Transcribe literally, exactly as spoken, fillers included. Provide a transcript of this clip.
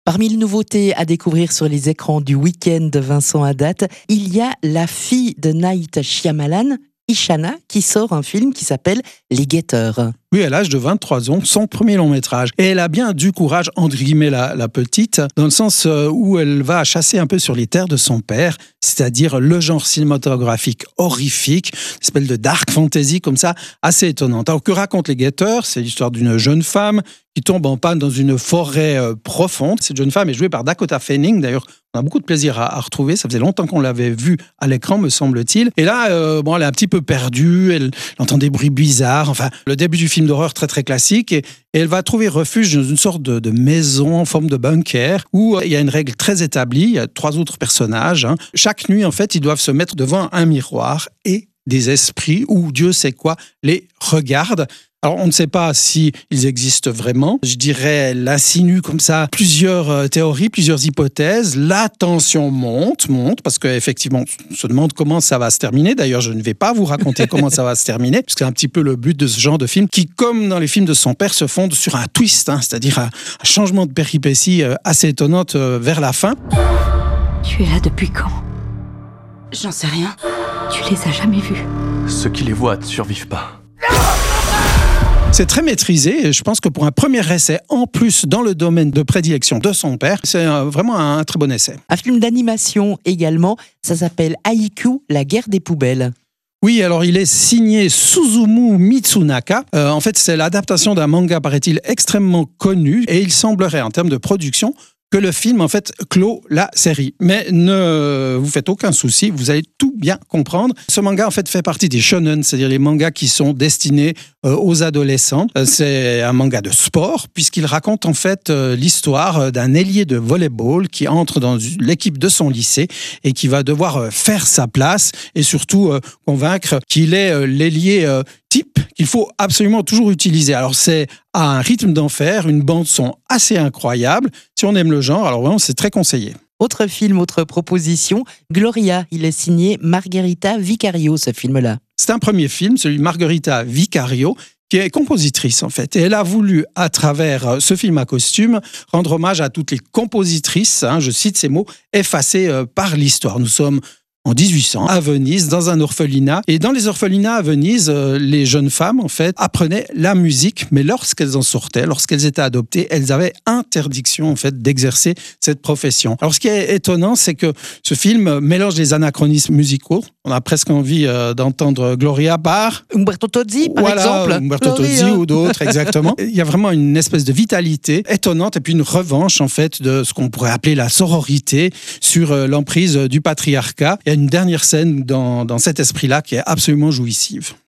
Parmi les nouveautés à découvrir sur les écrans du week-end de Vincent Hadad, il y a la fille de Night Shyamalan, Ishana, qui sort un film qui s'appelle Les Guetteurs. Oui, à l'âge de vingt-trois ans, son premier long métrage. Et elle a bien du courage, entre guillemets, la, la petite, dans le sens où elle va chasser un peu sur les terres de son père, c'est-à-dire le genre cinématographique horrifique, une espèce de dark fantasy comme ça, assez étonnante. Alors que raconte Les Guetteurs? C'est l'histoire d'une jeune femme qui tombe en panne dans une forêt euh, profonde. Cette jeune femme est jouée par Dakota Fanning. D'ailleurs, on a beaucoup de plaisir à, à retrouver. Ça faisait longtemps qu'on l'avait vue à l'écran, me semble-t-il. Et là, euh, bon, elle est un petit peu perdue. Elle, elle entend des bruits bizarres. Enfin, le début du film d'horreur très très classique. Et, et elle va trouver refuge dans une sorte de, de maison en forme de bunker où euh, il y a une règle très établie. Il y a trois autres personnages. Hein. Chaque nuit, en fait, ils doivent se mettre devant un miroir et des esprits ou Dieu sait quoi les regardent. Alors, on ne sait pas s'ils existent vraiment. Je dirais, elle insinue comme ça plusieurs euh, théories, plusieurs hypothèses. La tension monte, monte, parce qu'effectivement, on se demande comment ça va se terminer. D'ailleurs, je ne vais pas vous raconter comment ça va se terminer, parce que c'est un petit peu le but de ce genre de film, qui, comme dans les films de son père, se fonde sur un twist, hein, c'est-à-dire un, un changement de péripéties euh, assez étonnante euh, vers la fin. Tu es là depuis quand? J'en sais rien. Tu les as jamais vus? Ceux qui les voient ne survivent pas. C'est très maîtrisé et je pense que pour un premier essai, en plus dans le domaine de prédilection de son père, c'est vraiment un très bon essai. Un film d'animation également, ça s'appelle Haikyu, la guerre des poubelles. Oui, alors il est signé Suzumu Mitsunaka. Euh, en fait, c'est l'adaptation d'un manga, paraît-il, extrêmement connu et il semblerait, en termes de production, que le film, en fait, clôt la série. Mais ne vous faites aucun souci, vous allez tout bien comprendre. Ce manga, en fait, fait partie des shonen, c'est-à-dire les mangas qui sont destinés euh, aux adolescents. Euh, c'est un manga de sport, puisqu'il raconte, en fait, euh, l'histoire d'un ailier de volleyball qui entre dans l'équipe de son lycée et qui va devoir euh, faire sa place et surtout euh, convaincre qu'il est euh, l'ailier euh, type qu'il faut absolument toujours utiliser. Alors, c'est à un rythme d'enfer, une bande-son assez incroyable. Si on aime le genre, alors vraiment, c'est très conseillé. Autre film, autre proposition, Gloria. Il est signé Margherita Vicario, ce film-là. C'est un premier film, celui de Margherita Vicario, qui est compositrice en fait. Et elle a voulu, à travers ce film à costume, rendre hommage à toutes les compositrices, hein, je cite ces mots, effacées euh, par l'histoire. Nous sommes en dix-huit cents, à Venise, dans un orphelinat. Et dans les orphelinats à Venise, euh, les jeunes femmes, en fait, apprenaient la musique, mais lorsqu'elles en sortaient, lorsqu'elles étaient adoptées, elles avaient interdiction, en fait, d'exercer cette profession. Alors, ce qui est étonnant, c'est que ce film mélange des anachronismes musicaux. On a presque envie euh, d'entendre Gloria par Umberto Tozzi, par voilà, exemple. Umberto Tozzi ou d'autres, exactement. Il y a vraiment une espèce de vitalité étonnante et puis une revanche, en fait, de ce qu'on pourrait appeler la sororité sur euh, l'emprise du patriarcat. Il y a une dernière scène dans, dans cet esprit-là qui est absolument jouissive.